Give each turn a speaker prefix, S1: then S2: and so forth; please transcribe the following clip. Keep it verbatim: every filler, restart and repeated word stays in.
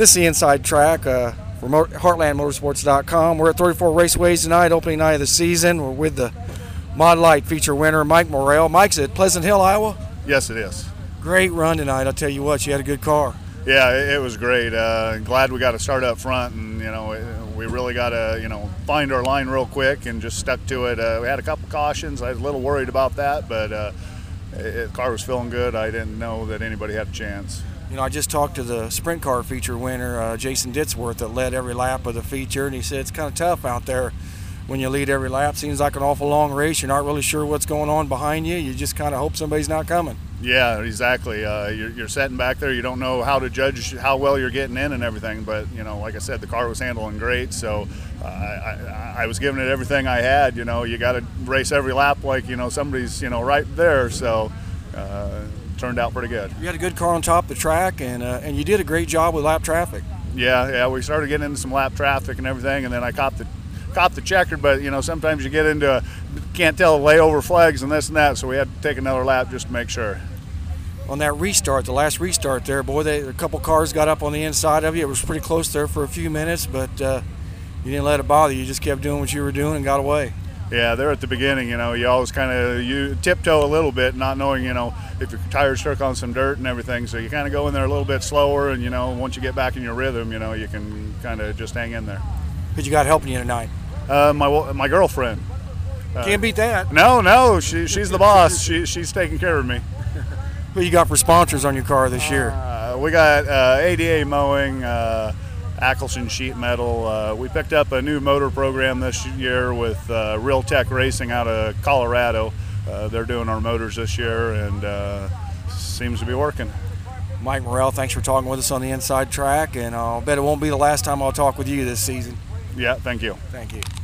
S1: This is the Inside Track uh, for Heartland Motorsports dot com. We're at thirty-four Raceways tonight, opening night of the season. We're with the Mod Light feature winner, Mike Morrell. Mike's at Pleasant Hill, Iowa?
S2: Yes, it is.
S1: Great run tonight. I'll tell you what, you had a good car.
S2: Yeah, it, it was great. Uh, glad we got to start up front, and you know we really got to you know find our line real quick and just stuck to it. Uh, we had a couple cautions. I was a little worried about that, but uh, it, the car was feeling good. I didn't know that anybody had a chance.
S1: You know, I just talked to the sprint car feature winner, uh, Jason Ditzworth, that led every lap of the feature, and he said it's kind of tough out there when you lead every lap. Seems like an awful long race. You're not really sure what's going on behind you. You just kind of hope somebody's not coming.
S2: Yeah, exactly. Uh, you're, you're sitting back there. You don't know how to judge how well you're getting in and everything. But, you know, like I said, the car was handling great. So uh, I, I was giving it everything I had. You know, you got to race every lap like, you know, somebody's, you know, right there. So uh, turned out pretty good.
S1: You had a good car on top of the track, and uh, and you did a great job with lap traffic.
S2: Yeah, yeah. We started getting into some lap traffic and everything, and then I copped the cop the checkered, but you know sometimes you get into a, can't tell layover flags and this and that, so we had to take another lap just to make sure.
S1: On that restart, the last restart there, boy, they, a couple cars got up on the inside of you. It was pretty close there for a few minutes, but uh, you didn't let it bother you. You just kept doing what you were doing and got away.
S2: Yeah, there at the beginning, you know, you always kind of you tiptoe a little bit, not knowing, you know, if your tire's stuck on some dirt and everything. So you kind of go in there a little bit slower, and you know, once you get back in your rhythm, you know, you can kind of just hang in there.
S1: Who'd you got helping you tonight?
S2: Uh, my my girlfriend. Uh,
S1: Can't beat that.
S2: No, no, she she's the boss. She she's taking care of me.
S1: Who you got for sponsors on your car this year?
S2: Uh, we got uh, A D A Mowing, uh, Ackelson Sheet Metal. Uh, we picked up a new motor program this year with uh, Real Tech Racing out of Colorado. Uh, they're doing our motors this year, and uh, seems to be working.
S1: Mike Morrell, thanks for talking with us on the Inside Track, and I'll bet it won't be the last time I'll talk with you this season.
S2: Yeah, thank you.
S1: Thank you.